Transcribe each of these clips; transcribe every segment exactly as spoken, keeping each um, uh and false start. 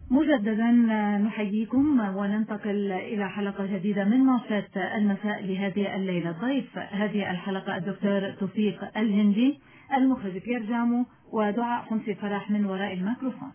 مجددا نحييكم وننتقل إلى حلقة جديدة من مانشيت المساء لهذه الليلة. ضيف هذه الحلقة الدكتور توفيق الهندي، المخرج بيير جامو، ودعاء خمسي فرح من وراء الميكروفون.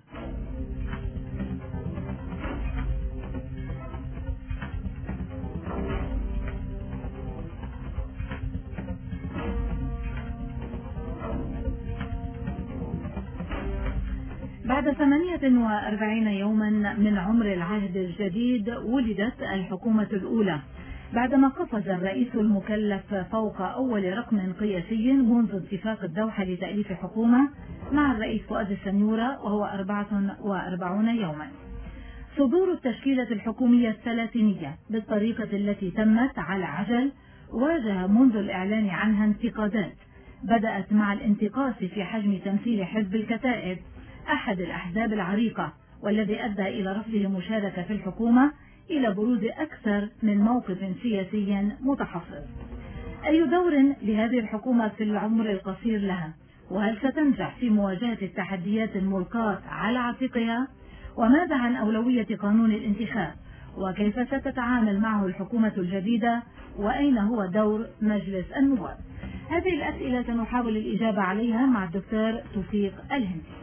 بعد ثمانية وأربعين يوما من عمر العهد الجديد ولدت الحكومة الأولى، بعدما قفز الرئيس المكلف فوق أول رقم قياسي منذ اتفاق الدوحة لتأليف حكومة مع الرئيس فؤاد السنيورة، وهو أربعة وأربعين يوما. صدور التشكيلة الحكومية الثلاثينية بالطريقة التي تمت على عجل واجه منذ الإعلان عنها انتقادات بدأت مع الانتقاص في حجم تمثيل حزب الكتائب، أحد الأحزاب العريقة والذي أدى إلى رفضه المشاركة في الحكومة، إلى بروز أكثر من موقف سياسي متحفظ. أي دور لهذه الحكومة في العمر القصير لها؟ وهل ستنجح في مواجهة التحديات الملقاة على عاتقها؟ وماذا عن أولوية قانون الانتخاب؟ وكيف ستتعامل معه الحكومة الجديدة؟ وأين هو دور مجلس النواب؟ هذه الأسئلة سنحاول الإجابة عليها مع الدكتور توفيق الهندي.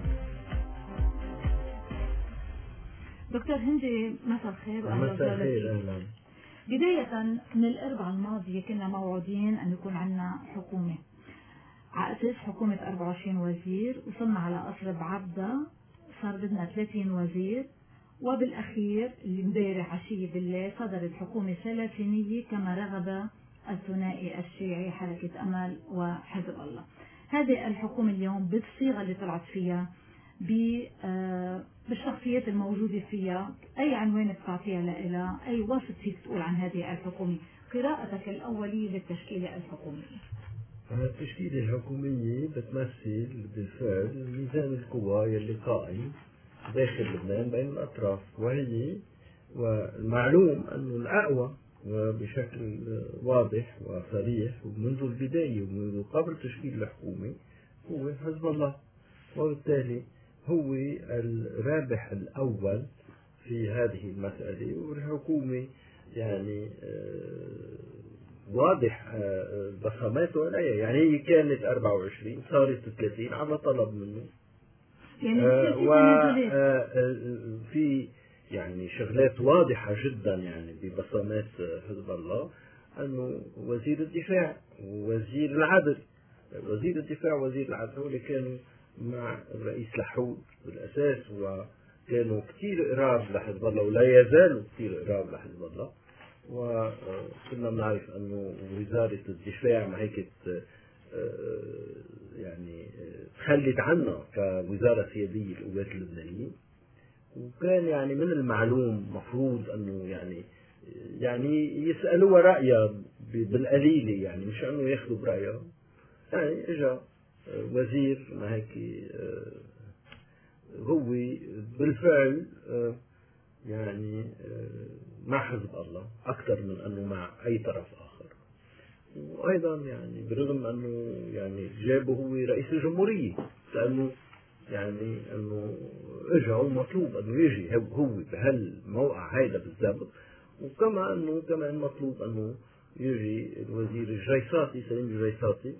دكتور هندي، مساء الخير واهلا وسهلا. بداية من الأربعاء الماضية كنا موعودين أن يكون عندنا حكومة على أساس حكومة أربعة وعشرين وزير، وصلنا على قصر بعبدة صار بدنا ثلاثين وزير، وبالأخير امبارح عشية بالليل صدرت حكومة ثلاثينية كما رغب الثنائي الشيعي حركة أمل وحزب الله. هذه الحكومة اليوم بالصيغة اللي طلعت فيها بالشخصيات الموجودة فيها، أي عنوان بتعطيها لها؟ أي وصف فيك تقول عن هذه الحكومة؟ قراءتك الأولية للتشكيلة الحكومية. التشكيلة الحكومية بتمثل بالفعل ميزان القوى اللي قائم داخل لبنان بين الأطراف، وهي والمعلوم أنه الأقوى وبشكل واضح وصريح ومنذ البداية ومنذ قبل تشكيل الحكومة هو حزب الله، وبالتالي هو الرابح الأول في هذه المسألة. والحكومة يعني واضح بصماته عليها، يعني هي كانت أربعة وعشرين صارت ثلاثين على طلب منه، يعني وفي يعني شغلات واضحة جدا يعني ببصمات حزب الله، أنه وزير الدفاع ووزير العدل، وزير الدفاع ووزير العدل هو اللي كانوا مع الرئيس لحود بالأساس، وكانوا كثير قراب لحزب الله ولا يزالوا كثير قراب لحزب الله. وكنا بنعرف أنه وزارة الدفاع ما هيك يعني تخلت عنها كوزارة سيادية للقوات اللبنانية، وكان يعني من المعلوم مفروض أنه يعني يعني يسألوها رأيها بالقليلة، يعني مش أنه ياخذوا برأيها. يعني إجا وزير ما هيك هو بالفعل يعني مع حزب الله أكثر من أنه مع أي طرف آخر. وأيضا يعني برغم أنه يعني جابه هو رئيس الجمهورية، لأنه يعني أنه إجا ومطلوب أنه يجي هو بهالموقع هيدا بالضبط، وكما أنه كمان مطلوب أنه يجي الوزير الجيساتي سليم الجيساتي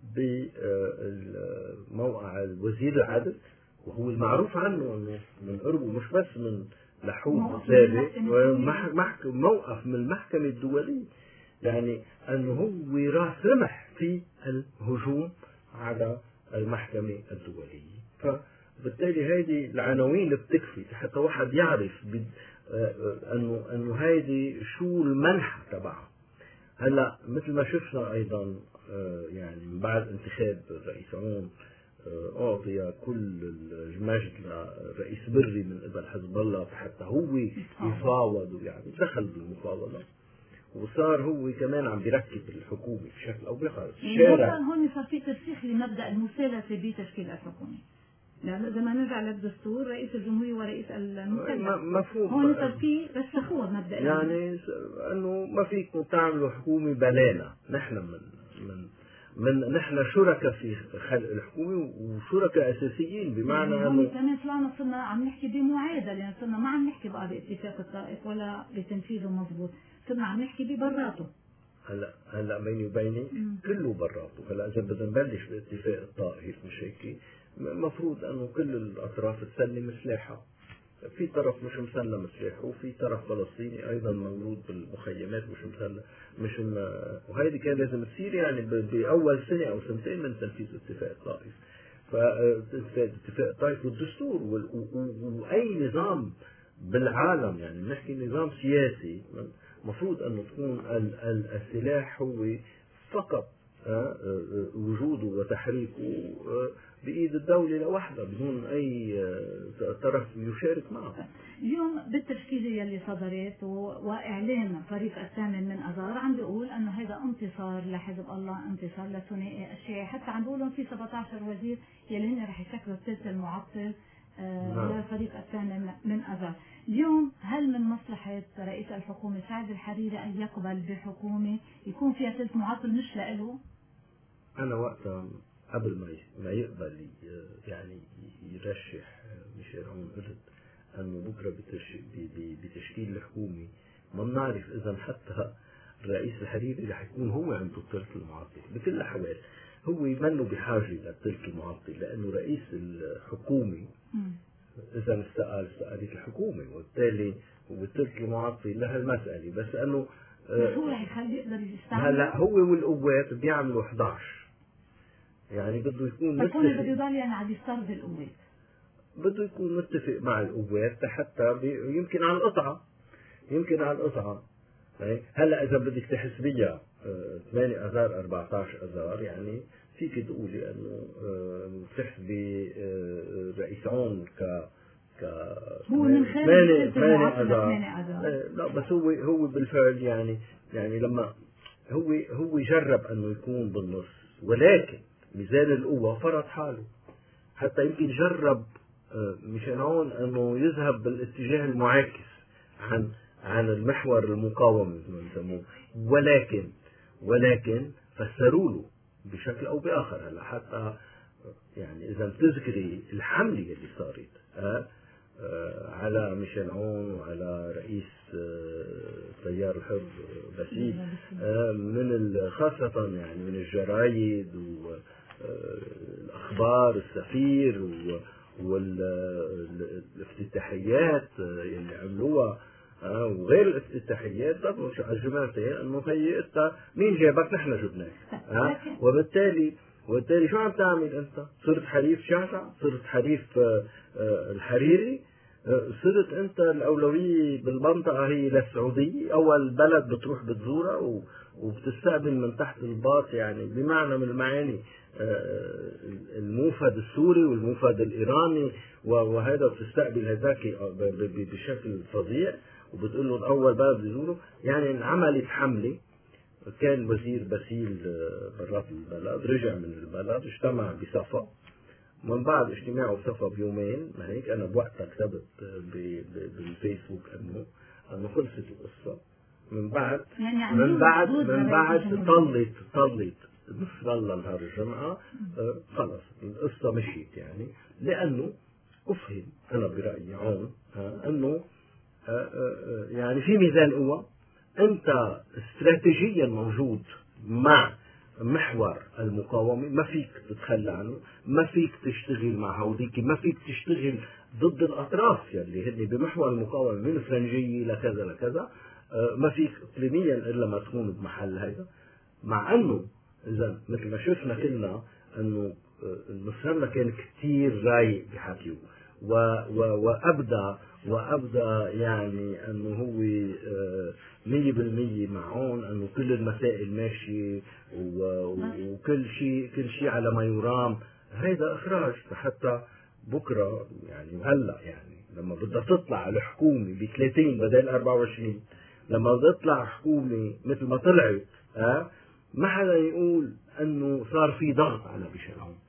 بموقع الوزير العدل، وهو المعروف عنه أنه من قربه مش بس من لحوم سابق موقف من المحكمة الدولية، يعني أنه هو راس رمح في الهجوم على المحكمة الدولية. فبالتالي هذه العناوين اللي بتكفي حتى واحد يعرف أنه أنه هذه شو المنحة تبعها. هلا مثل ما شفنا أيضا يعني من بعد انتخاب الرئيس عون أعطي كل المجد لرئيس بري من قبل حزب الله حتى هو يفاوض، يعني دخل بالمفاوضة، وصار هو كمان عم بيركب الحكومة بشكل أو بآخر. يعني هون صار في ترسيخ لمبدأ المثالثة بتشكيل الحكومة. لما نرجع للدستور رئيس الجمهورية ورئيس المكلف مفهوم هون صار في رسخوه مبدأ، يعني أنه ما فيكم تعملوا حكومة بلانا، نحن من من من نحن شركاء في خلق الحكومة وشركاء أساسيين، بمعنى يعني أنه كمان طلعنا صرنا عم نحكي بمعادلة، يعني صرنا ما عم نحكي بقى باتفاق الطائف ولا بتنفيذه مضبوط، صرنا عم نحكي ببراته. هلا هلا بيني وبينك كله براته. هلا إذا بدنا نبلش باتفاق الطائف مش هيك، المفروض أنه كل الأطراف تسلم سلاحها. في طرف مش مسلم سلاحه وفي طرف فلسطيني أيضا مولود بالمخيمات مش مسلم مش م... وهيدي كان لازم تصير يعني بأول سنة أو سنتين من تنفيذ اتفاق الطائف. فاتفاق الطائف والدستور وأي نظام بالعالم، يعني بنحكي نظام سياسي، مفروض أن تكون السلاح هو فقط وجوده وتحريكه بإيد الدولة لوحدها بدون أي طرف يشارك معه. اليوم بالتشكيلة يلي صدرت وإعلان فريق الثامن من أذار عم بيقول أنه هذا انتصار لحزب الله، انتصار لثنائي الشيعي، حتى عم بيقولوا في سبعة عشر وزير يلي هن رح يشكلوا الثلث المعطل للفريق الثامن من أذار. اليوم هل من مصلحة رئيس الحكومة سعد الحريري أن يقبل بحكومة يكون فيها ثلث معطل مش لإله؟ أنا وقتها قبل ما ما يقبل يعني يرشح ميشيل عون قلت أنه بكرة بتشكيل الحكومة ما بنعرف إذا حتى الرئيس الحريري رح يكون هو عنده الثلث المعطل. بكل الأحوال هو منه بحاجة للثلث المعطل، لأنه رئيس الحكومة إذا استقال استقالت الحكومة، وبالتالي هو الثلث المعطل لهالمسألة. بس أنه بس هو رح يخليه يقدر يستعمل. هلا هو والقوات بيعملوا إحدى عشر، يعني بده يكون متفق. بس هو بده يضل يعني عم يسترد القوات، بده يكون متفق مع القوات حتى يمكن على القطعة، يمكن على القطعة. هلا إذا بدك تحسبيها ثمانية أذار أربعة عشر أذار، يعني فيك تقولي أنه تحسبي رئيس عون ك ك هو من خارج ثمانية أذار. لا بس هو هو بالفعل يعني يعني لما هو هو جرب أنه يكون بالنص، ولكن ميزان القوة فرض حاله. حتى يمكن جرب مشان هون أنه يذهب بالاتجاه المعاكس عن عن المحور المقاوم مثل ما بسموه، ولكن ولكن فسروا له بشكل أو بآخر. هلا حتى يعني إذا بتذكري الحملة اللي صارت أه أه على ميشيل عون وعلى رئيس تيار الحر باسيل أه من خاصة يعني من الجرايد والأخبار السفير والافتتاحيات اللي عملوها آه وغير الافتتاحيات ضربوا على الجماعتين انه هي انت مين جابك نحن جبناك. آه وبالتالي وبالتالي شو عم تعمل انت؟ صرت حليف شعشع، صرت حليف آه آه الحريري، آه صرت انت الاولويه بالمنطقه هي للسعوديه، اول بلد بتروح بتزورها وبتستقبل من تحت الباط، يعني بمعنى من المعاني آه الموفد السوري والموفد الايراني، وهذا بتستقبل هذاك بشكل فظيع وبتقول له الاول بلد بيزوره. يعني انعملت حمله، كان وزير باسيل برات البلد، رجع من البلد اجتمع بصفا، من بعد اجتماعه بصفا بيومين ما هيك انا بوقتها كتبت بالفيسبوك انه انه خلصت القصه. من بعد يعني من بعد من بعد طلت طلت نصر الله نهار الجمعه آه خلص القصه مشيت، يعني لانه افهم انا برايي عون آه انه آه آه يعني في ميزان قوة، انت استراتيجيا موجود مع محور المقاومة، ما فيك تتخلى عنه، ما فيك تشتغل مع هوديك، ما فيك تشتغل ضد الاطراف يلي هن بمحور المقاومة من فرنجية لكذا لكذا، آه ما فيك اقليميا الا ما تكون بمحل هذا. مع انه اذا مثل ما شفنا كلنا انه نصرنا كان كثير رايق بحكيه و و وابدى وابدى يعني انه هو مية بالمية معون، انه كل المسائل ماشيه وكل شيء كل شيء على ما يرام. هيدا اخراج حتى بكره يعني هلا يعني لما بدها تطلع الحكومه ب ثلاثين بدل أربعة وعشرين، لما بدها تطلع حكومه مثل ما طلعت ها أه؟ ما حدا يقول انه صار في ضغط على ميشيل عون.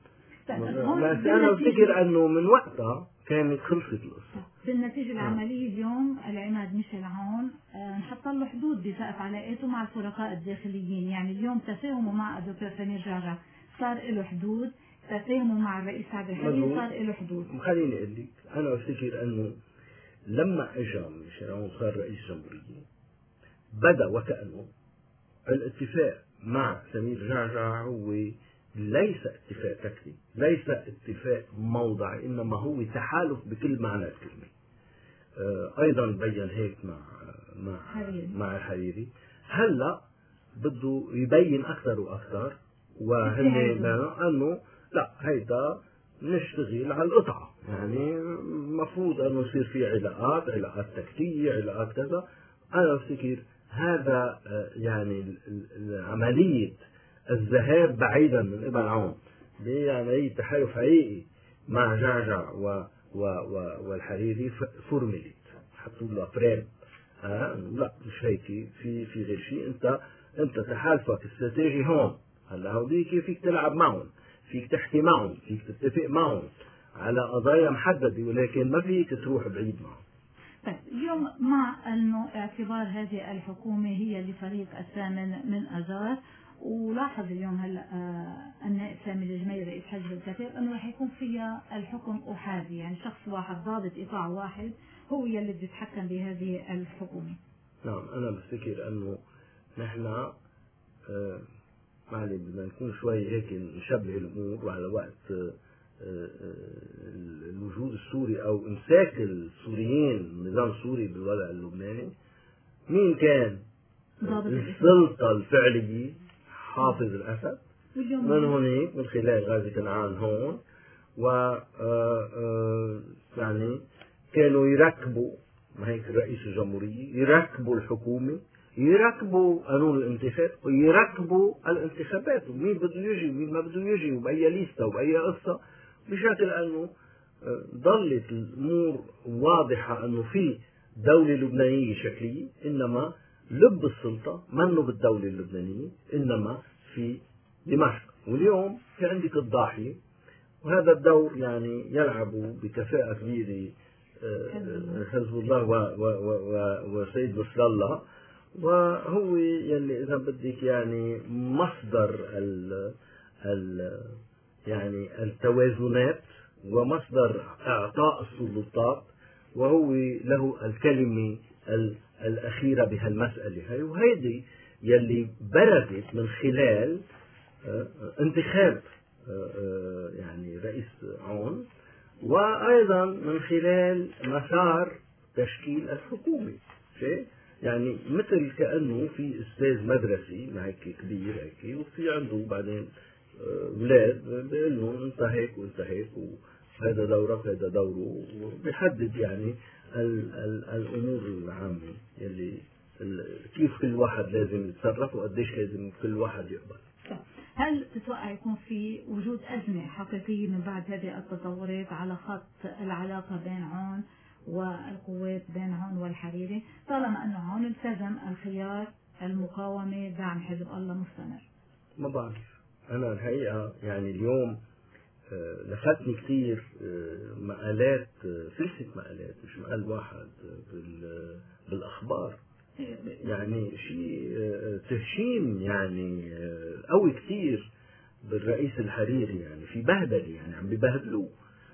بس أنا أفتكر أنه من وقتها كانت خلصت القصة. بالنتيجة العملية اليوم العماد ميشيل عون نحط له حدود بسقف علاقاته مع الفرقاء الداخليين، يعني اليوم تفاهمه مع الدكتور سمير جعجع صار له حدود، تفاهمه مع الرئيس عبد الحليم صار له حدود. خليني أقول لك أنا أفتكر أنه لما اجى ميشيل عون صار رئيس جمهورية بدا وكأنه الاتفاق مع سمير جعجع هو ليس اتفاق تكتيكي، ليس اتفاق موضعي، انما هو تحالف بكل معنى الكلمة. ايضا بين هيك مع مع مع الحريري. هلا بده يبين اكثر واكثر وهن انه لا هيدا نشتغل على القطعة، يعني المفروض انه يصير في علاقات علاقات تكتيكية علاقات كذا. انا افتكر هذا يعني عملية الذهاب بعيدا من ابن عون بعملية تحالف حقيقي مع جعجع و و و والحريري فورميليت حطوا له فريم. آه لا مش هيك، في في غير شيء. انت انت تحالفك استراتيجي هون، هلا هوديك فيك تلعب معهم، فيك تحكي معهم، فيك تتفق معهم على قضايا محددة، ولكن ما فيك تروح بعيد معهم. طيب اليوم مع انه اعتبار هذه الحكومة هي لفريق الثامن من اذار، ولاحظ اليوم هلا النائب سامي الجميل رئيس حزب الكتاب انه رح يكون فيها الحكم احادي، يعني شخص واحد ضابط ايقاع واحد هو يلي بده يتحكم بهذه الحكومة. نعم انا بفتكر انه نحن آه معلي بدنا نكون شوي هيك نشبه الامور، وعلى وقت آه آه الوجود السوري او امساك السوريين النظام السوري بالوضع اللبناني، مين كان السلطة الفعلية؟ حافظ الأسد. من هناك من خلال غازي كنعان هون و يعني كانوا يركبوا ما هيك رئيس الجمهورية، يركبوا الحكومة، يركبوا قانون الانتخاب، ويركبوا الانتخابات، ومين بده يجي ومين ما بده يجي وبأي ليستة وبأي قصة، بشكل أنه ضلت الأمور واضحة أنه في دولة لبنانية شكلية، إنما لب السلطة منه بالدولة اللبنانية إنما في دمشق. واليوم في عندك الضاحية، وهذا الدور يعني يلعب بكفاءة كبيرة حزب الله وسيد نصر الله، وهو يلي إذا بدك يعني مصدر ال ال يعني التوازنات ومصدر إعطاء السلطات، وهو له الكلمة الأخيرة بهالمسألة هاي. وهيدي يلي بردت من خلال انتخاب يعني رئيس عون، وأيضا من خلال مسار تشكيل الحكومة. شيء يعني مثل كأنه في أستاذ مدرسي هيك كبير هيك، وفي عنده بعدين أولاد بيقول له أنت هيك وأنت هيك وهذا دورك هذا دوره، وبيحدد يعني ال ال الأمور العامة يلي كيف كل واحد لازم يتصرف وقديش لازم كل واحد يقبل. هل تتوقع يكون في وجود أزمة حقيقية من بعد هذه التطورات على خط العلاقة بين عون والقوات بين عون والحريري، طالما أنه عون التزم الخيار المقاومة دعم حزب الله مستمر؟ ما بعرف أنا الحقيقة، يعني اليوم لفتني كثير مقالات، سلسلة مقالات مش مقال واحد بالأخبار، يعني شيء تهشيم يعني قوي كثير بالرئيس الحريري، يعني في بهدلة، يعني عم ببهدلوه.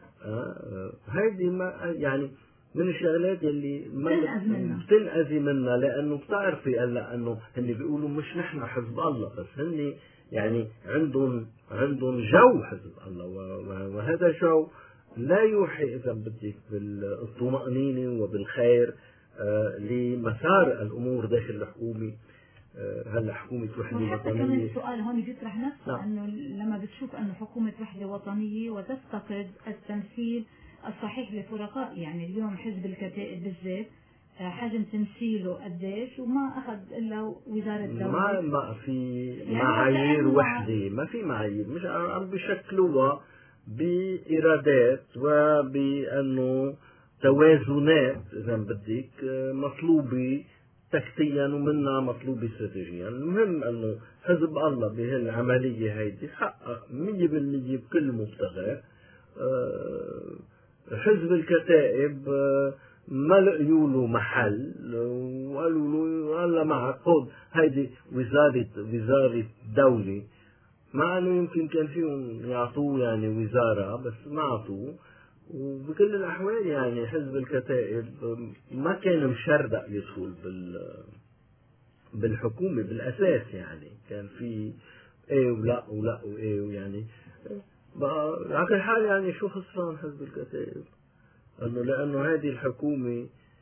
هذه ما يعني من الشغلات اللي ما بتنأذي منها، لأنه بتعرفي هلا أنه هن بيقولوا مش نحن حزب الله، بس هن يعني عندهم عندهم جو حزب الله، وهذا جو لا يوحي إذا بدك بالطمأنينة وبالخير آه لمسار الأمور داخل الحكومة. آه هلا حكومة وحدة وطنية. وحتى كمان السؤال هون بيطرح نفسه أنه لما بتشوف أنه حكومة وحدة وطنية وتفتقد التمثيل الصحيح لفرقاء، يعني اليوم حزب الكتائب بالذات حجم تمثيله قديش وما أخذ إلا وزارة الدولة، ما ما في يعني معايير وحدة، ما في معايير، مش عم بيشكلوها بإرادات وبأنه توازنات إذا بدك مطلوبة تكتيا ومنا مطلوب استراتيجيا. المهم انه حزب الله بهالعملية هيدي حقق مية بالمية بكل مبتغاه. حزب الكتائب ما لقيوا له محل وقالوا له هلا معك خذ هيدي وزارة وزارة دولة، مع انه يمكن كان فيهم يعطوه يعني وزارة بس ما عطوه. وبكل الأحوال يعني حزب الكتائب ما كان مشردق يدخل بال بالحكومة بالأساس، يعني كان في ايه ولا ولا وايه ويعني على كل حال يعني شو خسران حزب الكتائب؟ انه لأنه هذه الحكومة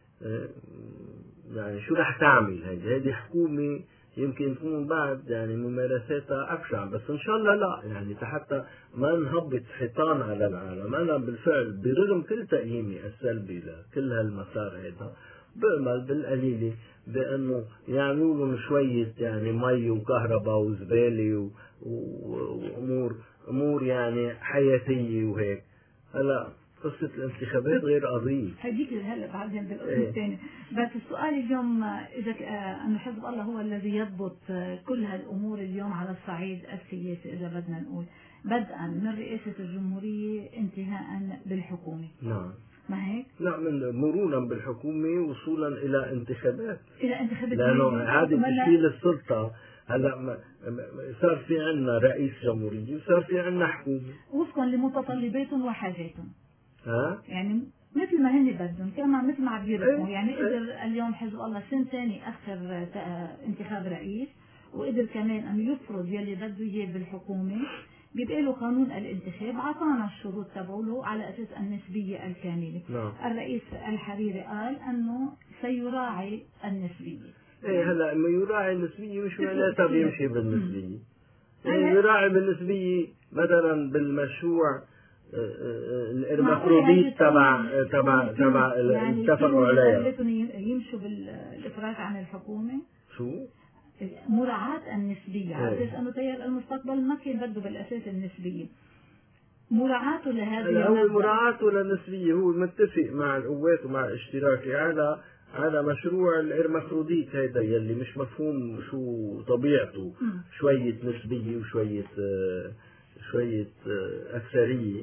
يعني شو رح تعمل؟ هذه هذه حكومة يمكن تكون بعد يعني ممارساتها أبشع، بس إن شاء الله لا، يعني حتى ما نهبط حيطان على العالم. أنا بالفعل برغم كل تقييمي السلبي لكل هالمسار هذا بأمل بالقليلة بأنه يعملوا لهم شوية يعني مي وكهرباء وزبالة وأمور أمور يعني حياتية وهيك. هلا قصة الانتخابات غير قضية، هديك هلا بعدين بالقسم الثاني. بس السؤال اليوم إذا أن حزب الله هو الذي يضبط كل هالأمور اليوم على الصعيد السياسي، إذا بدنا نقول بدءا من رئاسة الجمهورية انتهاء بالحكومة. نعم ما هيك؟ لا، من مرورا بالحكومة وصولا إلى انتخابات. إلى انتخابات لأنه إعادة تشكيل السلطة هلا صار في عنا رئيس جمهورية وصار في عنا حكومة وفقا لمتطلبات وحاجات. ها؟ يعني مثل ما هن بدهم كمان مثل ما عم بيرسموا. يعني قدر اليوم حزب الله سنة ثاني أخر انتخاب رئيس، وقدر كمان أن يفرض يلي بده إياه بالحكومة. بيبقى له قانون الانتخاب عطانا الشروط تبعوله على أساس النسبية الكاملة. نعم. الرئيس الحريري قال أنه سيراعي النسبية. ايه هلا لما يراعي النسبية مش معناتها بيمشي بالنسبية. يعني يراعي بالنسبية مثلا بالمشروع الارمافروديت تبع تبع تبع اللي اتفقوا عليها. يعني يمشوا بالافراج عن الحكومة. شو؟ مراعاة النسبية على اساس انه تيار المستقبل ما كان بده بالاساس النسبية. مراعاته لهذه هو مراعاته للنسبية هو متفق مع القوات ومع الاشتراكي على على مشروع الارمافروديت هيدا يلي مش مفهوم شو طبيعته. م. شوية نسبية وشوية آه شوية آه أكثرية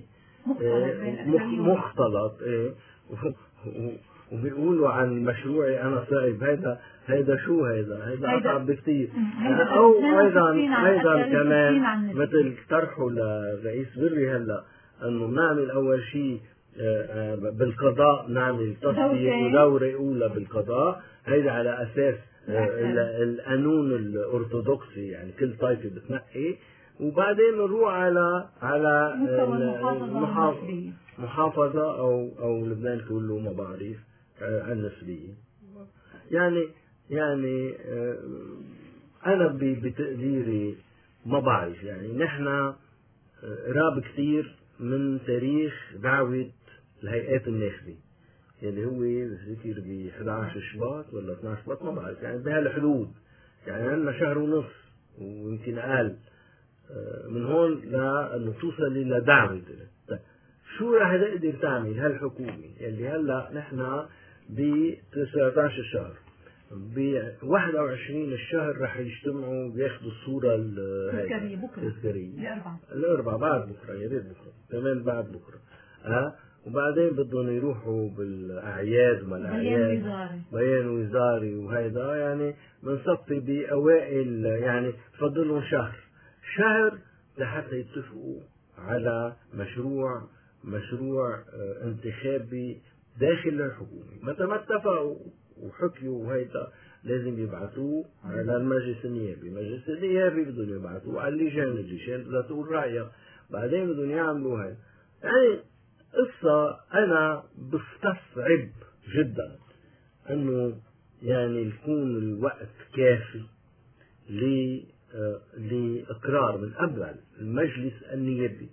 مختلط. ايه وبيقولوا عن مشروعي انا صعب. هيدا هيدا شو هيدا هيدا اصعب بكثير. او ايضا ايضا كمان مثل طرحه لرئيس بري هلا انه نعمل اول شيء بالقضاء، نعمل تصفية ودورة اولى بالقضاء. هيدا على اساس القانون الارثوذكسي، يعني كل طائفة بتنقي، وبعدين نروح على على المحافظة محافظة أو أو لبنان كله ما بعرف النسبية. يعني يعني أنا بتقديري ما بعرف، يعني نحن قراب كثير من تاريخ دعوة الهيئات الناخبة اللي هو بذكر ب إحدى عشر شباط ولا اثني عشر شباط ما بعرف، يعني بهالحدود. يعني عندنا شهر ونص ويمكن أقل من هون لأنه توصل إلى دعوة. شو رح تقدر تعمل هالحكومة اللي هلا نحن ب تسعة عشر شهر، ب واحد وعشرين الشهر رح يجتمعوا بياخذوا الصورة التذكارية بكرة الأربعاء الأربعاء بعد بكرة، يا ريت بكرة كمان بعد بكرة. ها وبعدين بدهم يروحوا بالأعياد وما الأعياد بيان وزاري وهيدا، يعني بنصفي بأوائل، يعني فضلهم شهر شهر لحتى يتفقوا على مشروع مشروع انتخابي داخل الحكومة. متى ما اتفقوا وحكيوا وهيدا لازم يبعثوه على المجلس النيابي، المجلس النيابي بدهم يبعثوه على اللجان، اللجان بدها تقول رأيها، بعدين بدهم يعملوا هاي. يعني قصة أنا بستصعب جدا أنه يعني يكون الوقت كافي ل لإقرار من قبل المجلس النيابي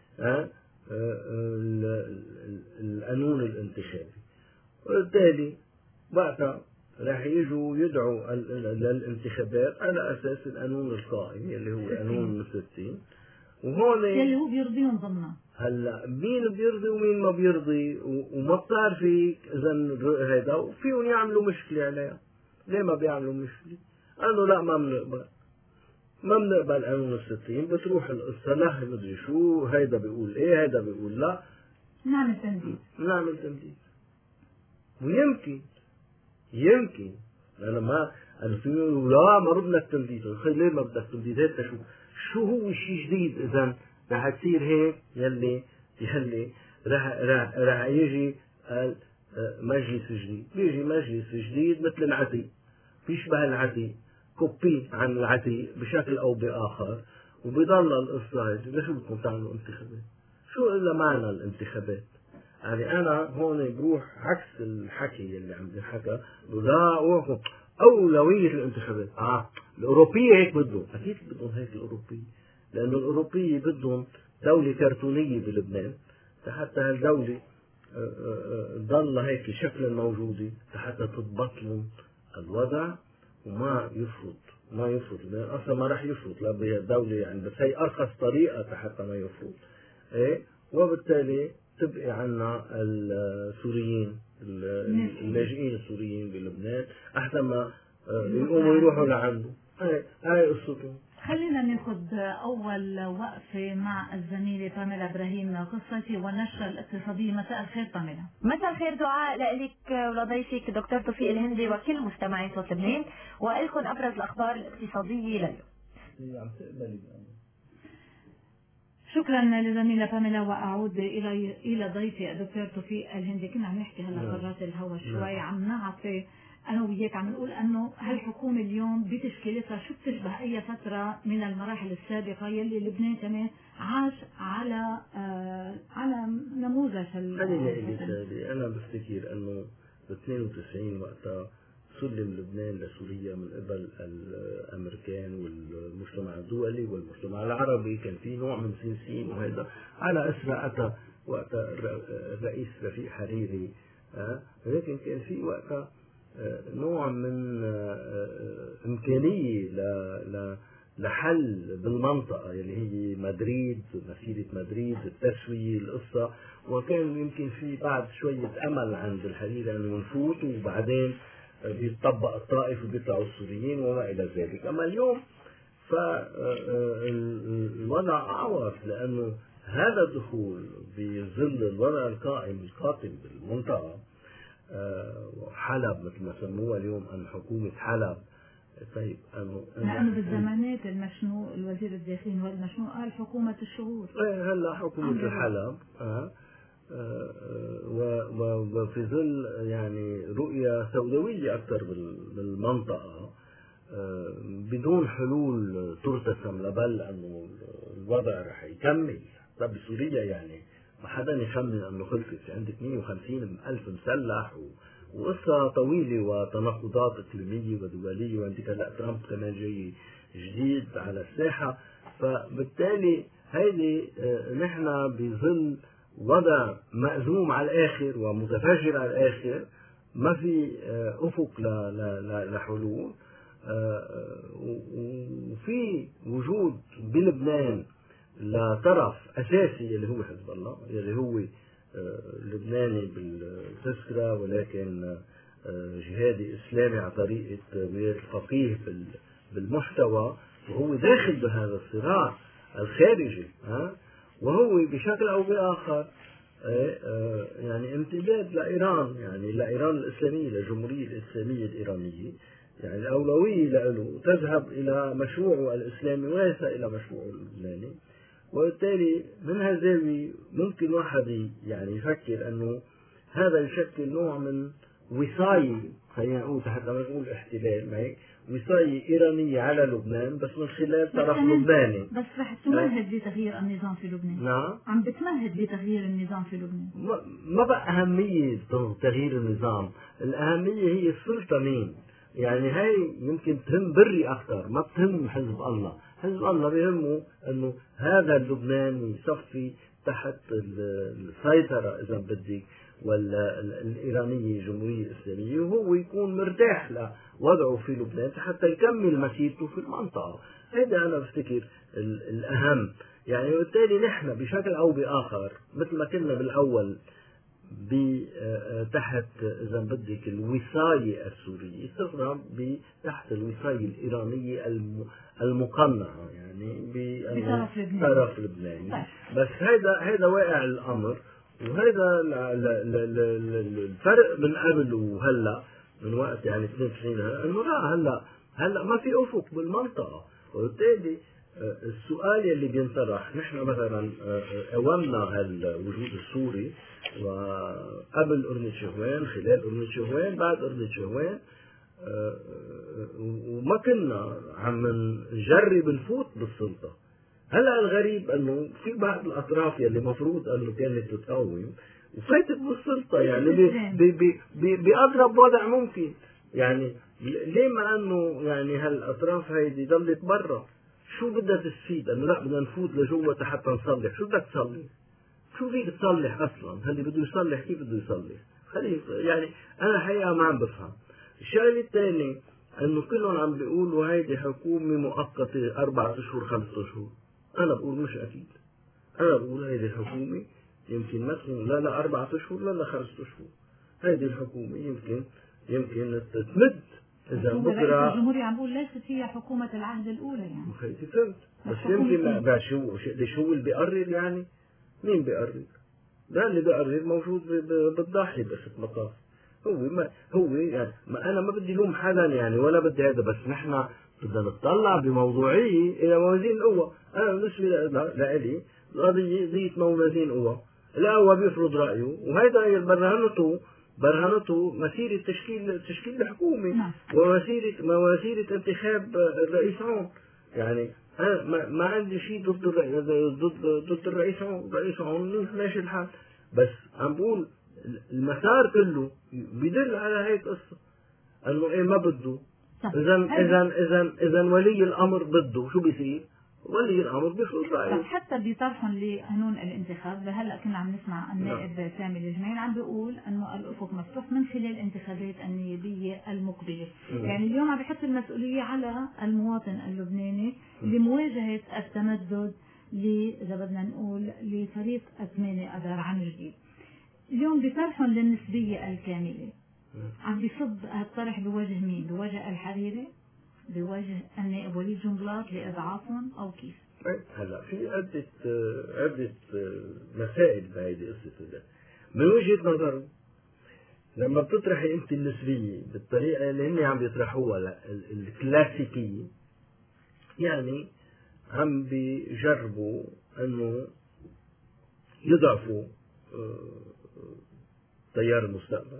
القانون الانتخابي، وبالتالي وقتها راح يجوا يدعوا للانتخابات على أساس القانون القائم اللي هو قانون ستين، وهون اللي هو بيرضيهم ضمنه. هلا مين بيرضي ومين ما بيرضي وما بتعرفي إذا هيدا، وفيهم يعملوا مشكلة عليها. ليه ما بيعملوا مشكلة؟ قالوا لا ما بنقبل ما بنقبل قانون الستين. بتروح القصة لا مدري شو، هيدا بيقول ايه هيدا بيقول لا، نعمل تمديد نعمل تمديد. ويمكن يمكن انا ما انا في لا ما بدك تمديد. ليه ما بدك تمديد؟ هيك شو شو هو شيء جديد؟ اذا رح تصير هيك يلي يلي رح رح رح يجي قال مجلس جديد. بيجي مجلس جديد مثل العتيق، بيشبه العتيق، كوبي عن العتيق بشكل او باخر، وبيضل القصه هيك. ليش بدكم تعملوا انتخابات؟ شو الا معنى الانتخابات؟ يعني انا هون بروح عكس الحكي اللي عم ينحكى، لا اوقف اولويه الانتخابات. اه الاوروبيه هيك بدهم، اكيد بدهم هيك الاوروبيه، لانه الاوروبيه بدهم دوله كرتونيه بلبنان حتى هالدوله ضل هيك شكلا موجوده حتى تضبط لهم الوضع وما يفرط ما يفرط لأن اصلا ما راح يفرط لا بالدوله يعني، بس هي ارخص طريقه حتى ما يفرط. ايه وبالتالي تبقي عنا السوريين اللاجئين السوريين بلبنان احسن ما يقوموا يروحوا لعنده. هاي هاي قصتهم. خلينا ناخذ اول وقفه مع الزميله باميلا ابراهيم، قصتي والنشره الاقتصاديه. مساء الخير باميلا. مساء الخير دعاء لك ولضيفك دكتور توفيق الهندي وكل مستمعي صوت لبنان، والكم ابرز الاخبار الاقتصاديه لليوم. شكرا لزميلة باميلا، واعود الى الى ضيفي الدكتور توفيق الهندي. كنا عم نحكي هلا برات الهوا شوي، عم نعطي انا وياك عم نقول انه هالحكومه اليوم بتشكيلتها شو بتشبه اي فتره من المراحل السابقه يلي لبنان كمان عاش على آه على نموذج. خليني انا بفتكر انه ب اثنين وتسعين وقتها سلم لبنان لسوريا من قبل الامريكان والمجتمع الدولي والمجتمع العربي، كان في نوع من سنسين وهذا على اسرع اتى وقتها الرئيس رفيق حريري، ولكن كان في وقتها نوع من إمكانية لحل بالمنطقة اللي هي مدريد، مسيرة مدريد، التسوية، القصة، وكان يمكن في بعد شوية أمل عند الحريري أنه نفوت وبعدين بيتطبق الطائف وبيطلعوا السوريين وما إلى ذلك. أما اليوم فالوضع أعوف، لأنه هذا الدخول بظل الوضع القائم القاتل بالمنطقة، حلب مثل ما سموها اليوم أن حكومة حلب. طيب أنه لأنه بالزمانات المشنوق الوزير الداخلي هو المشنوق قال حكومة الشهور. ايه هلا حكومة الحلب آه. آه وفي ظل يعني رؤية سوداوية أكثر بالمنطقة، آه بدون حلول ترتسم لبل أنه الوضع رح يكمل. طب بسوريا يعني ما حدا يخمن انه خلصت، عندك مئة وخمسين ألف مسلح وقصة طويلة وتناقضات اقليمية ودولية، وعندك هلا ترامب كمان جاي جديد على الساحة. فبالتالي هيدي نحن بظل وضع مأزوم على الآخر ومتفجر على الآخر، ما في أفق لحلول، وفي وجود بلبنان لطرف أساسي اللي هو حزب الله، اللي هو لبناني بالتذكرة ولكن جهادي إسلامي على طريقة ولاية الفقيه بالمحتوى، وهو داخل بهذا الصراع الخارجي، وهو بشكل أو بآخر يعني امتداد لإيران، يعني لإيران الإسلامية، للجمهورية الإسلامية الإيرانية. يعني الأولوية له تذهب إلى مشروعه الإسلامي وليس إلى مشروعه اللبناني. وبالتالي من هالزاوية ممكن واحد يعني يفكر أنه هذا يشكل نوع من وصاية، خلينا نقول حتى ما نقول احتلال، ما هيك وصاية إيرانية على لبنان بس من خلال طرف لبناني. بس رح تمهد لتغيير النظام في لبنان. نعم عم بتمهد لتغيير النظام في لبنان. ما, ما بقى أهمية تغيير النظام، الأهمية هي السلطة مين. يعني هاي يمكن تهم بري أكثر ما بتهم حزب الله. حزب الله بيهمه أنه هذا اللبنان يصفي تحت السيطرة إذا بدك ولا الإيرانية الجمهورية الإسلامية، وهو يكون مرتاح لوضعه في لبنان حتى يكمل مسيرته في المنطقة. هذا أنا بفتكر الأهم. يعني وبالتالي نحن بشكل أو بآخر مثل ما كنا بالأول تحت إذا بدك الوصاية السورية، صرنا تحت الوصاية الإيرانية المقنعة يعني بطرف لبناني. بس هذا هذا واقع الأمر، وهذا الفرق من قبل وهلا من وقت يعني اثنين وتسعين انه لا هلا هلا ما في افق بالمنطقه، وبالتالي السؤال اللي بينطرح نحن مثلا قومنا هالوجود السوري وقبل قرن شهوان، خلال قرن شهوان، بعد قرن شهوان، وما كنا عم نجرب نفوت بالسلطه. هلا الغريب انه في بعض الاطراف يلي مفروض انه كانت تتقوم وفاتت بالسلطه يعني باضرب وضع ممكن. يعني ليه مع انه يعني هالاطراف هيدي ضلت برا، شو بدها تستفيد؟ انه لا بدنا نفوت لجوا حتى نصلح. شو بدك تصلح؟ شو فيك تصلح اصلا؟ اللي بده يصلح كيف بده يصلح؟ خليه يعني انا حقيقه ما عم بفهم. الشغله الثانيه انه كلهم عم بيقولوا هيدي حكومه مؤقته اربع اشهر خمس اشهر. انا بقول مش اكيد. انا بقول هيدي الحكومه يمكن ما تكون لا لا اربع اشهر لا لا خمس اشهر. هيدي الحكومه يمكن يمكن تمد اذا بكره. الجمهوريه عم بقول ليست هي حكومه العهد الاولى يعني. هيدي فهمت، بس يمكن لا شو شو اللي بيقرر يعني؟ مين بيقرر؟ ده اللي بيقرر موجود بالضاحيه بس مطاف. هو ما هو يعني ما انا ما بدي لوم حدا يعني ولا بدي هذا، بس نحن بدنا نطلع بموضوعيه الى موازين القوى. انا بالنسبه لي القضيه قضيه موازين قوى. القوى بيفرض رايه، وهذا برهنته برهنته مسيره تشكيل تشكيل الحكومه ومسيره مواسير انتخاب الرئيس عون. يعني انا ما, ما عندي شيء ضد ضد ضد الرئيس عون، الرئيس عون ماشي الحال، بس عم بقول المسار كله بيدل على هيك قصه انه ايه ما بده. اذا اذا اذا اذا ولي الامر بده شو بيصير؟ ولي الامر بيفرض رايه. حتى بطرحهم لقانون الانتخاب هلا كنا عم نسمع النائب سامي الجميل عم بيقول انه الافق مفتوح من خلال الانتخابات النيابيه المقبله. م. يعني اليوم عم بحط المسؤوليه على المواطن اللبناني لمواجهه التمدد ل اذا بدنا نقول لفريق أثمانية أذار عن جديد. اليوم بطرحهم للنسبيه الكامله عم بيصب هالطرح بوجه مين؟ بوجه الحريري؟ بوجه النائب وليد جنبلاط لإضعافهم أو كيف؟ هلا في عدة عدة مسائل بهيدي قصة. من وجهة نظري لما بتطرحي أنت النسبية بالطريقة اللي هن عم بيطرحوها الكلاسيكية، يعني عم بيجربوا أنه يضعفوا تيار المستقبل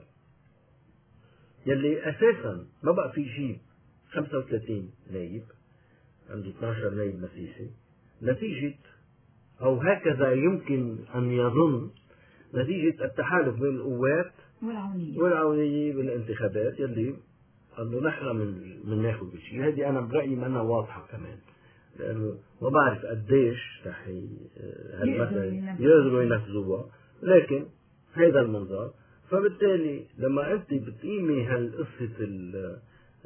يلي أساسا ما بقى في شيء خمسة وثلاثين نايب، عنده اثني عشر نايب مسيحي، نتيجة أو هكذا يمكن أن يظن نتيجة التحالف بين القوات والعونية والعونية بالانتخابات يلي أنه نحن من من ناخذ بالشيء. هذه أنا برأيي منها واضحة كمان، لأنه ما بعرف قديش رح هالمسألة يقدروا ينفذوها، لكن هذا المنظر. فبالتالي لما أنت بتقيمي هالقصة ال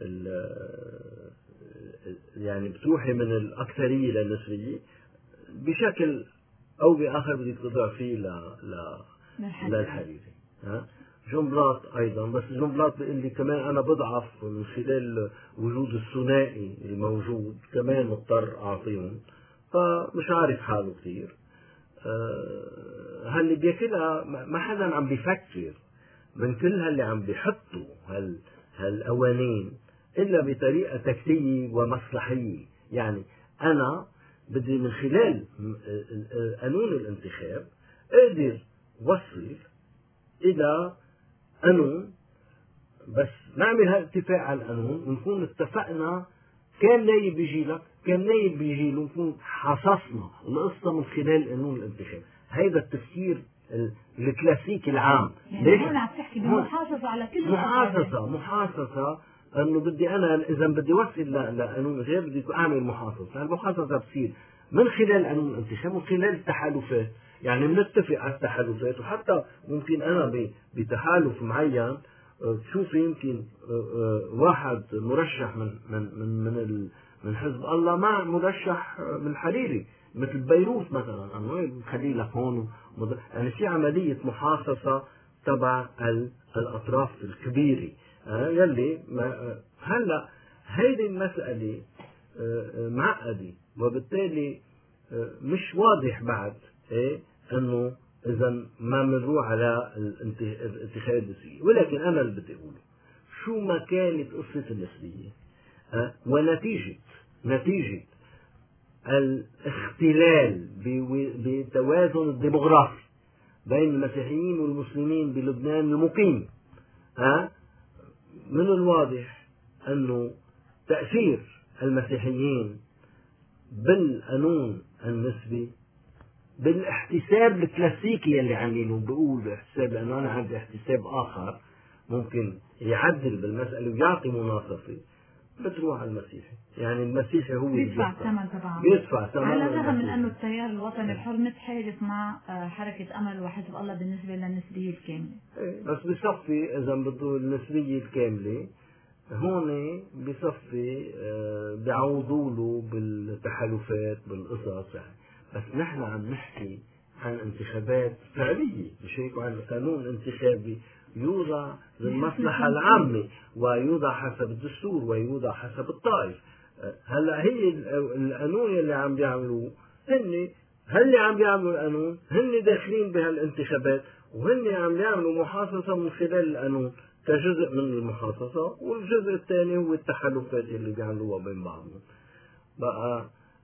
يعني بتروحي من الأكثرية للنسبية بشكل أو بآخر بدك تضعفيه ل للحريري. ها جنبلاط أيضا، بس جنبلاط بيقول لي كمان أنا بضعف من خلال وجود الثنائي الموجود، كمان مضطر أعطيهم، فمش عارف حاله كثير. هاللي بياكلها ما حدا عم بيفكر من كل هاللي عم بيحطوا هال هالقوانين إلا بطريقة تكتيكية ومصلحية. يعني أنا بدي من خلال قانون الانتخاب أقدر وصل إلى قانون، بس نعمل هالاتفاق على القانون ونكون اتفقنا كان نايب بيجي لك كان نايب بيجي له، نكون حصصنا القصة من خلال قانون الانتخاب. هيدا التفكير الكلاسيكي العام. يعني هون عم تحكي بمحافظة على كل محافظة محافظة انه بدي انا اذا بدي اوصل لقانون غير بدي اعمل محافظة. المحافظة بتصير من خلال قانون الانتخاب ومن خلال التحالفات. يعني بنتفق على التحالفات، وحتى ممكن انا بتحالف معين تشوفي يمكن واحد مرشح من من من من من حزب الله مع مرشح من حريري مثل بيروت مثلا، انه خلي لك هون يعني في عملية محاصصة تبع الأطراف الكبيرة يلي هلا هيدي المسألة معقدة، وبالتالي مش واضح بعد إيه أنه إذا ما بنروح على الانتخابات السياسية. ولكن أنا اللي بدي أقوله شو ما كانت قصة النسبية ونتيجة نتيجة الاختلال بتوازن الديموغرافي بين المسيحيين والمسلمين بلبنان المقيم، من الواضح أنه تأثير المسيحيين بالقانون النسبي بالاحتساب الكلاسيكي اللي عاملينه، بقول باحتساب لأنه أنا عندي احتساب آخر ممكن يعدل بالمسألة ويعطي مناصفة، بتروح على المسيحي. يعني المسيحي هو بيدفع ثمن تبعه، بيدفع ثمن، على الرغم من أنه التيار الوطني الحر متحالف مع حركة أمل وحزب الله بالنسبة للنسبية الكاملة. بس بصفي إذا بده النسبية الكاملة هون بصفي بيعوضوا له بالتحالفات بالقصص يعني. بس نحن عم نحكي عن انتخابات فعلية، مش هيك عن قانون انتخابي يوضع للمصلحة العامة ويوضع حسب الدستور ويوضع حسب الطائف. هلا هي القانون اللي عم بيعملوه هن هل عم بيعملوا القانون هن داخلين بهالانتخابات وهن عم بيعملوا محاصصة من خلال القانون كجزء من المحاصصة، والجزء الثاني هو التحالفات اللي بيعملوها بين بعضهم. بقى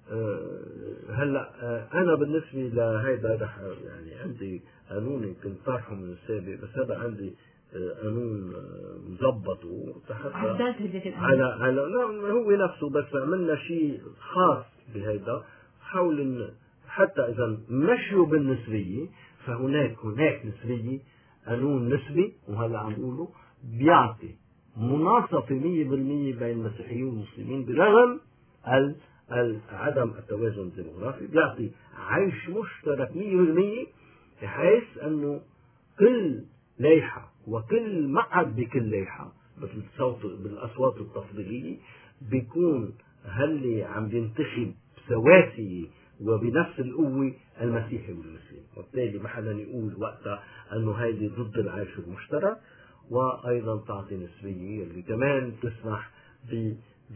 هلا انا بالنسبه لهيدا رح يعني عندي قانون كنت طرحه من السابق، بس هذا عندي قانون مظبطه حتى على على لا هو نفسه، بس عملنا شيء خاص بهيدا حول حتى اذا مشوا بالنسبيه فهناك هناك نسبيه، قانون نسبي، وهلا عم نقوله بيعطي مناصفه مية بالمية بين المسيحيين والمسلمين برغم ال عدم التوازن الديموغرافي، بيعطي عيش مشترك مية بالمية بحيث انه كل لائحة وكل مقعد بكل لائحة بالاصوات التفضيلية بيكون هاللي عم بينتخب بسواسية وبنفس القوة المسيحي والمسلم، وبالتالي ما حدا يقول وقتها انه هيدي ضد العيش المشترك. وايضا تعطي نسبية اللي كمان تسمح ب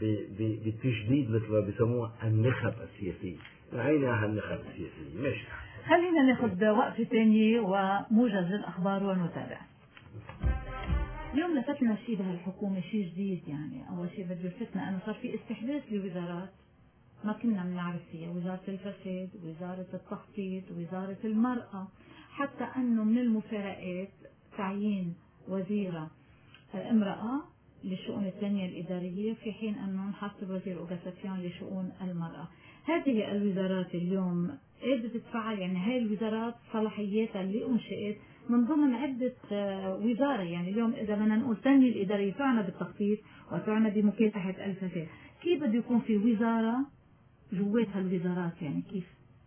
بتجديد مثل ما بيسموها النخب السياسية. عيني على النخب السياسية. ماشي، خلينا ناخذ وقفة ثانية وموجز الأخبار ونتابع. اليوم لفتنا شيء بهالحكومة، شيء جديد يعني. أول شيء بده يلفتنا أنه صار في استحداث لوزارات ما كنا بنعرف فيها، وزارة الفساد، وزارة التخطيط، وزارة المرأة، حتى أنه من المفارقات تعيين وزيرة امرأة للشؤون الثانية الإدارية، في حين أنه نحط وزير أوغاساسيون لشؤون المرأة. هذه الوزارات اليوم قادرة تتفعل، يعني هاي الوزارات صلاحياتها اللي أنشئت من ضمن عدة وزارة. يعني اليوم إذا بدنا نقول الثانية الإدارية تعنى بالتخطيط وتعنى بمكافحة الفساد، كيف بده يكون في وزارة جواتها الوزارات؟ يعني كيف؟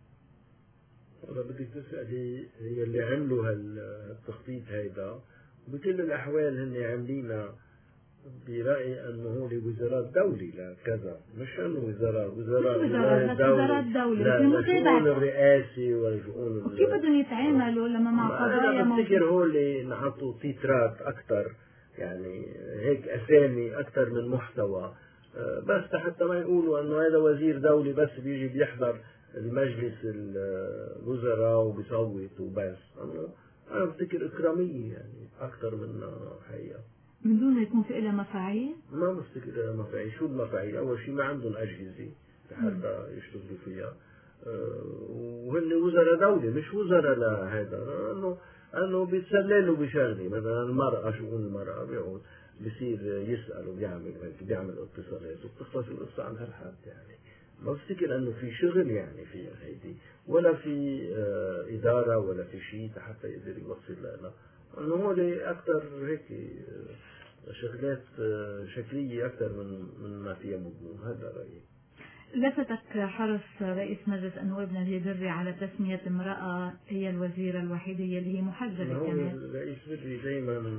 أنا بدك تسألي هي اللي عملوا هالتخطيط هيدا بكل الأحوال هن عاملينها برأيي أنه هو وزارات دولي لكذا، مش أنه وزارات وزارات وزارات وزارات دولي لشؤون الرئاسي والشؤون. وكيف بدهم يتعاملوا لما مع قضايا؟ أنا بفتكر هو اللي نحطوا تيترات أكثر، يعني هيك أسامي أكثر من محتوى، بس حتى ما يقولوا أنه هذا وزير دولي بس بيجي بيحضر المجلس الوزراء وبيصوت وبس. أنا بفتكر إكرامية يعني أكثر من حقيقة، من دون يكون في لها مفاعيل. ما بفتكر لها مفاعيل. شو المفاعيل؟ أول شيء ما عندهم أجهزة لحتى يشتغلوا فيها، أه وهن وزراء دولة مش وزراء لهذا، لأنه أنه بيتسللوا بشغلة مثلا المرأة، شؤون المرأة بيقعد بصير يسأل وبيعمل بيعمل اتصالات وبتخلص القصة عن هالحد. يعني ما بفتكر أنه في شغل يعني فيها هيدي، ولا في آه إدارة ولا في شيء حتى يقدر يوصل لها، أنه هو أكثر هيك آه شغلات آه شكلية أكثر من من ما فيها مضمون. هذا رأيي. لفتك حرص رئيس مجلس النواب نبيه بري على تسمية امرأة هي الوزيرة الوحيدة اللي هي محجبة كمان. الرئيس بري دائما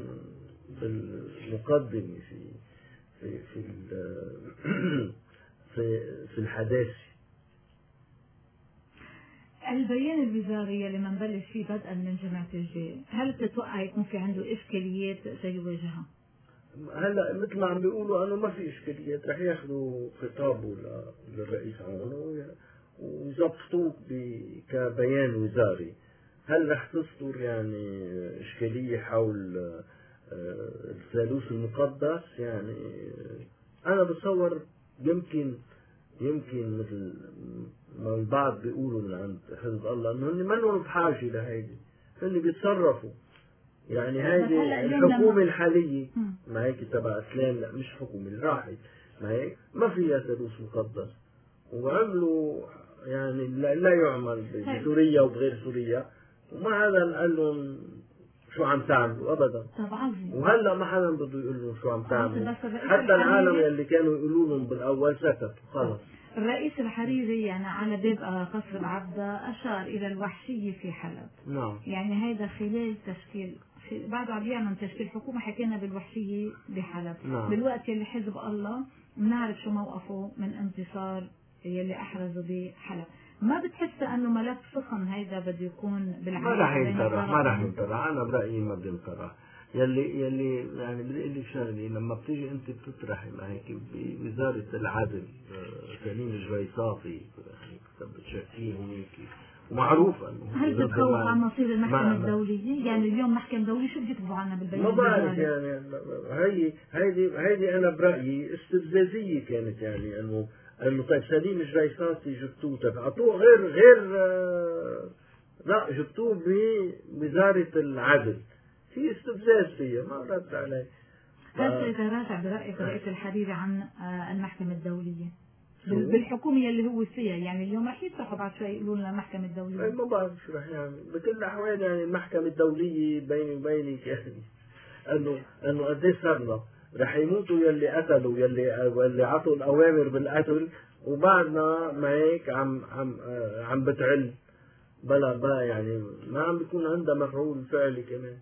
بالمقدمة في في في في في الحداثة. البيان الوزاري اللي منبلش فيه بدءا من جمعة الجاي، هل بتتوقع يكون في عنده إشكاليات سيواجهها؟ هلا مثل ما عم بيقولوا انه ما في اشكاليات، رح ياخذوا خطابه للرئيس عون ويظبطوه كبيان وزاري. هل رح تصدر يعني اشكاليه حول الثالوث المقدس؟ يعني انا بتصور يمكن يمكن مثل ما البعض بيقولوا من عند حزب الله انه هن ما لهم بحاجه لهيدي، هن بيتصرفوا. يعني هيدي الحكومة الحالية ما هيك تبع اسلام، لا مش حكومة اللي راحت ما هيك ما فيها ثالوث مقدس، وعملوا يعني لا يعمل بسوريا وبغير سوريا، وما حدا قال لهم شو عم تعملوا ابدا. وهلا ما حدا بده يقول لهم شو عم تعملوا، حتى العالم اللي كانوا يقولوا لهم بالاول سكتوا خلص. الرئيس الحريري يعني على باب قصر العبدة أشار إلى الوحشية في حلب. نعم. يعني هذا خلال تشكيل بعده عم يعمل تشكيل حكومة حكينا بالوحشية بحلب. نعم. بالوقت اللي حزب الله بنعرف شو موقفه من انتصار يلي أحرزوا بحلب. ما بتحس انه ملف سخن هيدا بده يكون بالعالم؟ ما راح ينطرح، ما راح ينطرح، انا برايي ما بده ينطرح. يلي يلي يعني بدي اقول لك شغله، لما بتيجي انت بتطرحي ما هيك بوزاره العدل سليم الجويصافي يعني بتشكيه هيك ومعروف انه هل بتخوف عن مصير المحكمه الدوليه؟ يعني اليوم محكمه دوليه شو بيكتبوا عنها بالبيان؟ ما بعرف يعني هي هيدي هيدي انا برايي استفزازيه كانت، يعني انه انه طيب سليم الجويصافي جبتوه تبعتوه غير غير آه لا جبتوه بوزاره العدل، في استفزاز فيها ما رد عليه. هل سيتراجع برأيك الرئيس الحريري عن المحكمة الدولية بالحكومة اللي هو فيها؟ يعني اليوم رح يفتحوا بعد شوي يقولوا لنا المحكمة الدولية. ما بعرف شو رح يعمل، بكل الأحوال يعني المحكمة الدولية بيني وبينك يعني انه انه قديش صرنا رح يموتوا يلي قتلوا يلي يلي عطوا الأوامر بالقتل، وبعدنا ما هيك عم عم عم بتعل بلا بلا يعني ما عم بيكون عندها مفعول فعلي كمان.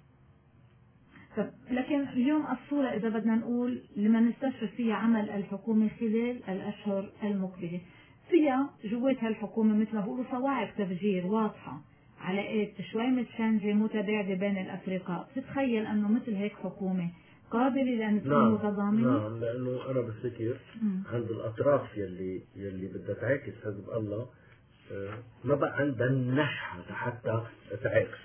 لكن اليوم الصورة إذا بدنا نقول لما نستشرف فيها عمل الحكومة خلال الأشهر المقبلة، فيها جوات هالحكومة مثل ما بقولوا صواعق تفجير واضحة، علاقات شوي متشانجة متباعدة بين الأفرقاء. بتتخيل أنه مثل هيك حكومة قابلة لأن تكون متضامنة؟ نعم، لأنه أنا بفتكر عند الأطراف يلي يلي بدها تعاكس حزب الله ما بقى عندها النشحة حتى تعاكس.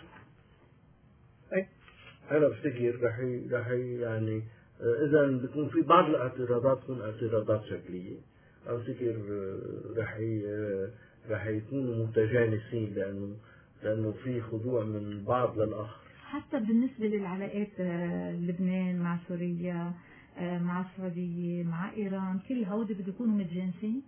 أنا بفتكر رح رح يعني إذا بيكون في بعض الاعتراضات تكون اعتراضات شكلية، أنا بفتكر رح رح يكونوا متجانسين لأنه لأنه في خضوع من بعض للآخر. حتى بالنسبة للعلاقات لبنان مع سوريا مع السعودية مع إيران، كل هودي بده يكونوا متجانسين؟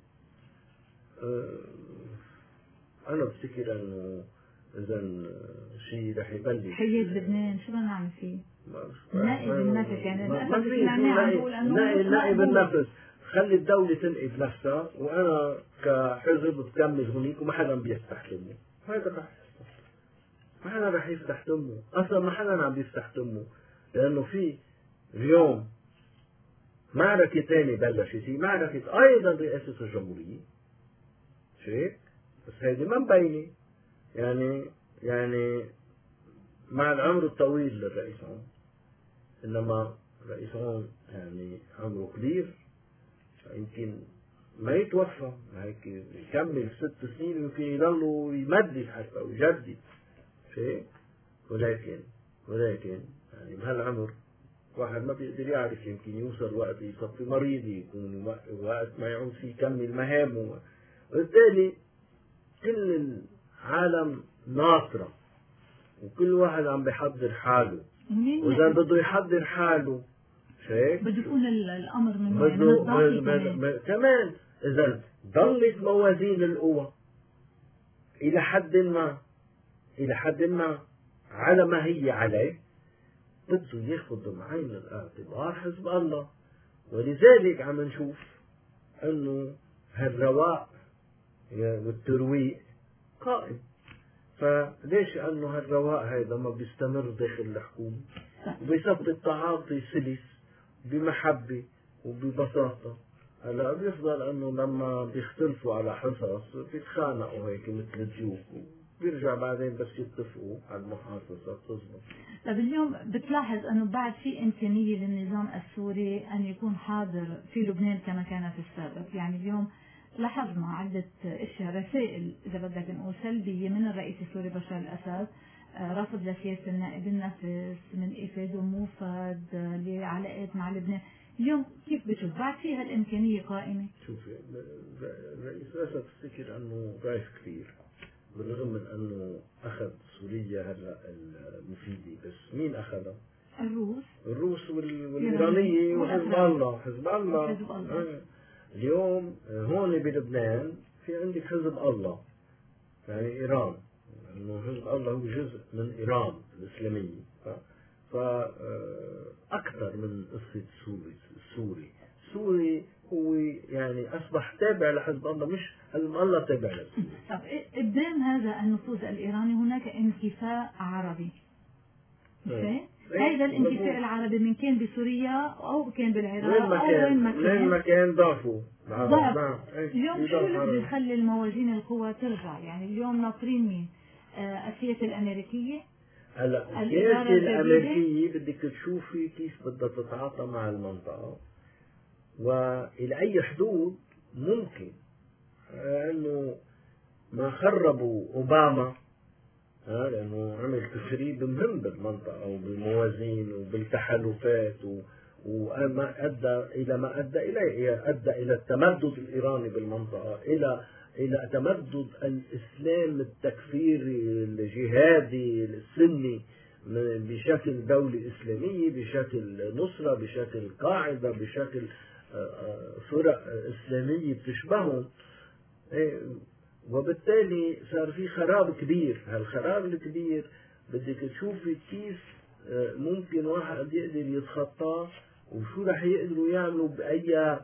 أنا بفتكر إنه إذا شيء رح يبلش حياد لبنان شو بدنا نعمل فيه؟ نائب النفس يعني ما في نائب نائب النفس، خلي الدولة تنقب نفسها وأنا كحزب بكمل هنيك وما حدا بيفتح تمه. هذا رح ما حدا رح يفتح تمه، أصلا ما حدا عم بيفتح تمه، لأنه في اليوم معركة ثانية بلشت، هي معركة أيضا رئاسة الجمهورية شيء، بس هيدي ما مبينة يعني يعني مع العمر الطويل للرئيس عون، إنما الرئيس عون يعني عمره كبير يمكن ما يتوفى هيك يكمل ست سنين يمكن يضلوا يمدد حتى ويجدد شيء، ولكن ولكن يعني بهالعمر واحد ما بيقدر يعرف، يمكن يوصل وقت يصفي مريض، يكون وقت ما يعود فيه يكمل مهامه، وبالتالي كل العالم ناطرة وكل واحد عم بيحضر حاله، وإذا بده يحضر حاله شيء بده يكون الأمر من بده كمان إذا ضلت موازين القوى إلى حد ما إلى حد ما على ما هي عليه، بده ياخذ بعين الاعتبار حزب الله، ولذلك عم نشوف إنه هالرواق والترويق قائم. فليش انه هالرواق هذا ما بيستمر داخل الحكومة وبيثبت تعاطي سلس بمحبة وببساطة؟ هلا بيفضل انه لما بيختلفوا على حصص بيتخانقوا هيك مثل الضيوف، بيرجع بعدين بس يتفقوا على المحاصصة بتزبط. طيب اليوم بتلاحظ انه بعد في امكانيه للنظام السوري ان يكون حاضر في لبنان كما كان في السابق، يعني اليوم لاحظنا عده اشياء، رسائل اذا بدك نقول سلبيه من الرئيس السوري بشار الاسد، رفض لسياسه النائب النفس من إفاد وموفد لعلاقات مع لبنان. اليوم كيف بتشوف بعد في هالامكانيه قائمه؟ شوفي الرئيس الاسد تفتكر انه ضعيف كثير، بالرغم من انه اخذ سوريا هلا المفيدة، بس مين اخذها؟ الروس الروس والايرانية وحزب الله. حزب الله, حزب الله. آه. اليوم هون بلبنان في عندك حزب الله يعني ايران، انه حزب الله هو جزء من ايران الاسلامية، فاكثر من قصة سوري السوري السوري هو يعني اصبح تابع لحزب الله، مش حزب الله تابع لسوريا. طب قدام هذا النفوذ الايراني هناك انكفاء عربي. هذا الانكفاء العربي من كان بسوريا او كان بالعراق او وين ما كان وين ما كان ضعفوا ضعف. اليوم شو اللي بده يخلي الموازين القوى ترجع؟ يعني اليوم ناطرين مين؟ آه السياسة الامريكية. هلا السياسة الامريكية بدك تشوفي كيف بدها تتعاطى مع المنطقة والى اي حدود ممكن انه ما خربوا اوباما، ها لانه عمل تخريب مهم بالمنطقه وبالموازين وبالتحالفات وما ادى الى ما ادى اليه، ادى الى التمدد الايراني بالمنطقه، الى الى تمدد الاسلام التكفيري الجهادي السني بشكل دولة إسلامية، بشكل نصرة، بشكل قاعدة، بشكل فرق إسلامية بتشبههم، وبالتالي صار في خراب كبير. هالخراب الكبير بدك تشوفي كيف ممكن واحد يقدر يتخطاه وشو رح يقدروا يعملوا بأي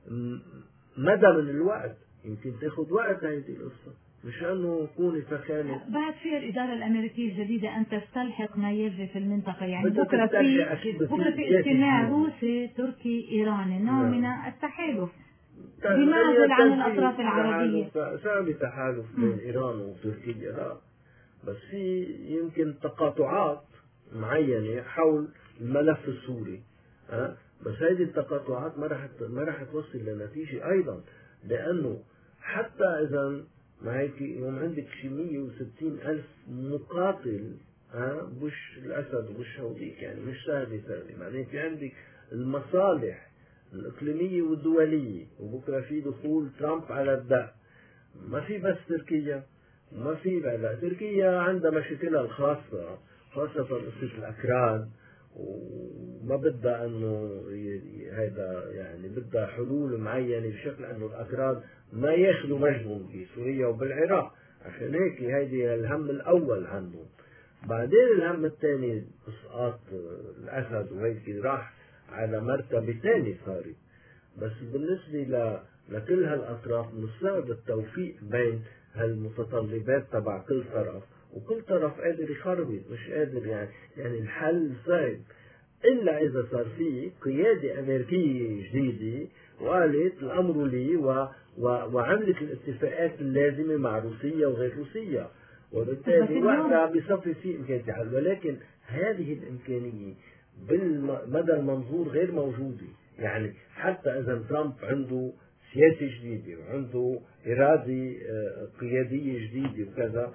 مدى من الوقت. يمكن تاخذ وقت هذه القصة، مش انه كوني فخانة. بعد في الإدارة الأمريكية الجديدة أن تستلحق ما يجري في المنطقة، يعني بكرة في بكرة في اجتماع روسي تركي إيراني نوع من التحالف بمعزل عن الأطراف العربية. صار تحالف بين إيران وتركيا، لا بس في يمكن تقاطعات معينة حول الملف السوري، ها بس هذه التقاطعات ما راح ما راح توصل لنتيجة أيضا، لأنه حتى إذا ما هيك يوم عندك شي مية وستين ألف مقاتل، ها بش الأسد وبش هوديك، يعني مش سهلة سهلة. بعدين في عندك المصالح الإقليمية والدولية، وبكرة في دخول ترامب على الدق. ما في بس تركيا، ما في لا تركيا عندها مشاكلها الخاصة، خاصة قصة الأكراد، وما بدها انه هذا يعني بدها حلول معينه بشكل انه الاكراد ما ياخذوا مجنون بسوريا وبالعراق، عشان هيك هيدي الهم الاول عندهم. بعدين الهم الثاني اسقاط الاسد وهيك راح على مرتبه ثانيه صارت. بس بالنسبه ل لكل هالاطراف من الصعب التوفيق بين هالمتطلبات تبع كل طرف، وكل طرف قادر يخربط مش قادر، يعني يعني الحل صعب إلا إذا صار فيه قيادة أمريكية جديدة وقالت الأمر لي و... و... وعملت الاتفاقات اللازمة مع روسيا وغير روسيا، وبالتالي وقتها بصفي في إمكانية حل. ولكن هذه الإمكانية بالمدى المنظور غير موجودة. يعني حتى إذا ترامب عنده سياسة جديدة وعنده إرادة قيادية جديدة وكذا،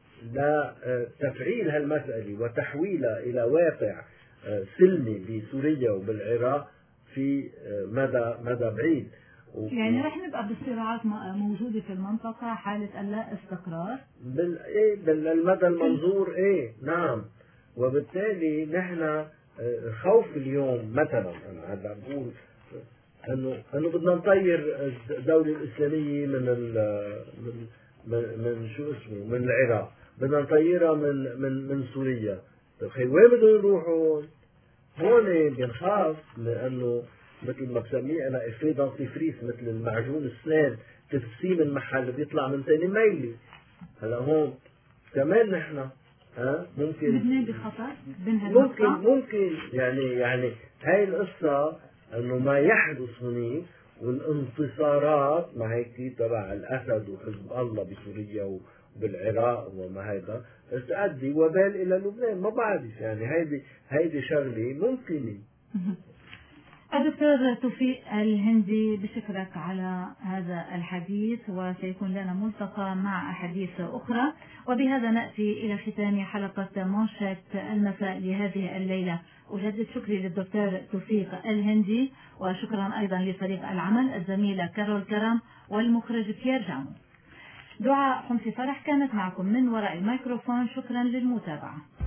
لا تفعيل هالمسألة وتحويلها إلى واقع سلمي بسوريا وبالعراق في مدى مدى بعيد. يعني رح نبقى بالصراعات موجودة في المنطقة حالة اللا استقرار بال إيه بالمدى المنظور. إيه نعم. وبالتالي نحن خوف اليوم مثلا أنا هذا بقول إنه إنه بدنا نطير الدولة الإسلامية من ال من من, من شو اسمه من العراق، بدنا نطيرها من من من سوريا. طيب وين بدهم يروحوا؟ هون بنخاف لانه مثل ما بسميه انا افيه دانتيفريس، مثل المعجون السنان تفسيم المحل بيطلع من ثاني ميلي. هلا هون كمان نحن ها ممكن لبنان بخطر ممكن ممكن يعني يعني هاي القصه انه ما يحدث هنيك والانتصارات ما هيك تبع الأسد وحزب الله بسوريا وبالعراق وما هيدا تؤدي وبال إلى لبنان. ما بعرف يعني هيدي هيدي شغلة ممكنة. الدكتور توفيق الهندي، بشكرك على هذا الحديث، وسيكون لنا ملتقى مع أحاديث أخرى. وبهذا نأتي إلى ختام حلقة مانشيت المساء لهذه الليلة. أجدد شكري للدكتور توفيق الهندي، وشكرا أيضا لفريق العمل الزميلة كارول كرم والمخرج بيير جامو. دعاء حمصي فرح كانت معكم من وراء الميكروفون. شكرا للمتابعة.